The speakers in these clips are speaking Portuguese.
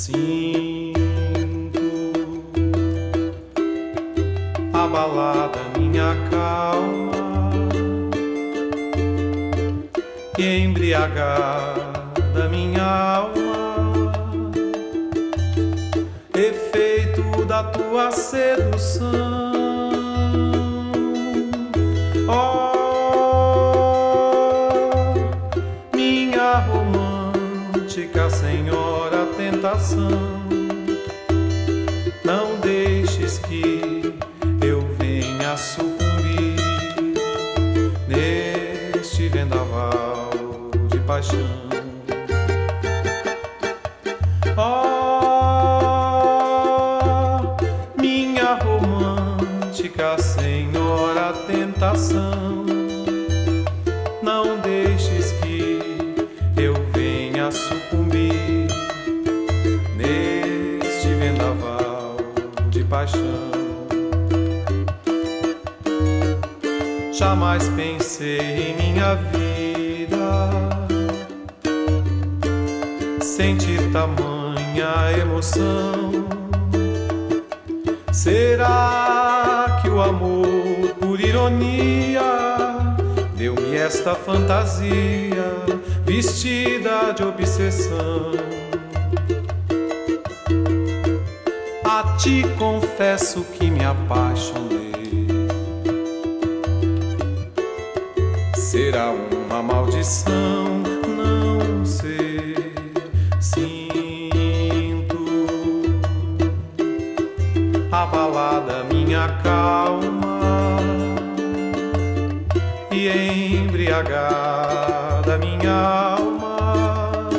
Sinto abalada minha calma e embriagada minha alma, efeito da tua sedução. Minha romântica senhora tentação, não deixes que eu venha sucumbir neste vendaval de paixão. Minha romântica senhora tentação, não deixes que eu venha sucumbir neste vendaval de paixão. Jamais pensei em minha vida sentir tamanha emoção. Será que o amor, por ironia, deu-me esta fantasia vestida de obsessão? A ti confesso que me apaixonei. Será uma maldição? Não sei. Sinto abalada minha calma e embriagada minha alma,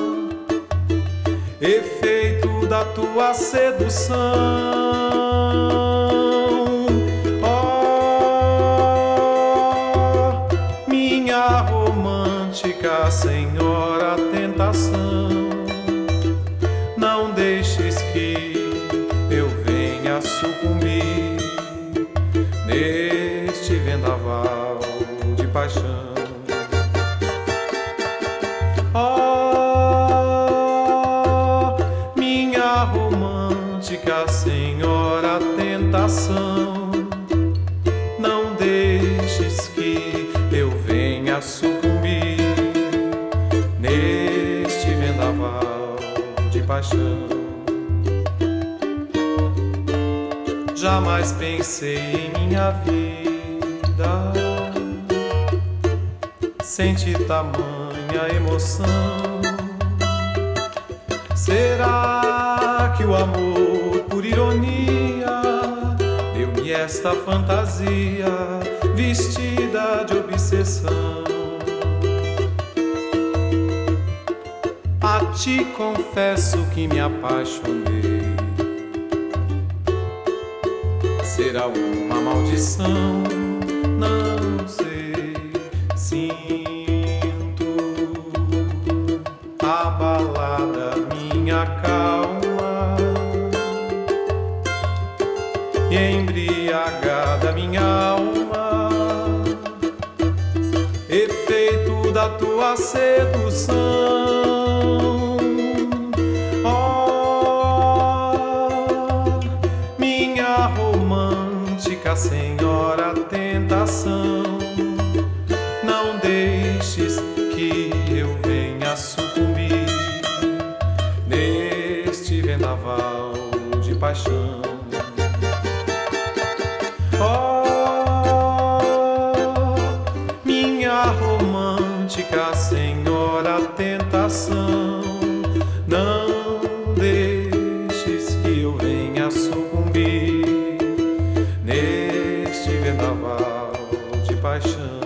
efeito da tua sedução. Minha romântica senhora tentação, não deixes que eu venha sucumbir neste vendaval de paixão. Minha romântica senhora tentação, não deixes que eu venha sucumbir neste vendaval de paixão. Jamais pensei em minha vida sentir tamanha emoção. Será que o amor, por ironia, deu-me esta fantasia vestida de obsessão? A ti confesso que me apaixonei. Será uma maldição? Não sei. Sinto abalada minha calma e embriagada minha alma, efeito da tua sedução. Minha romântica senhora tentação, não deixes que eu venha sucumbir neste vendaval de paixão. Minha romântica senhora tentação, não deixes que eu venha sucumbir neste vendaval de paixão.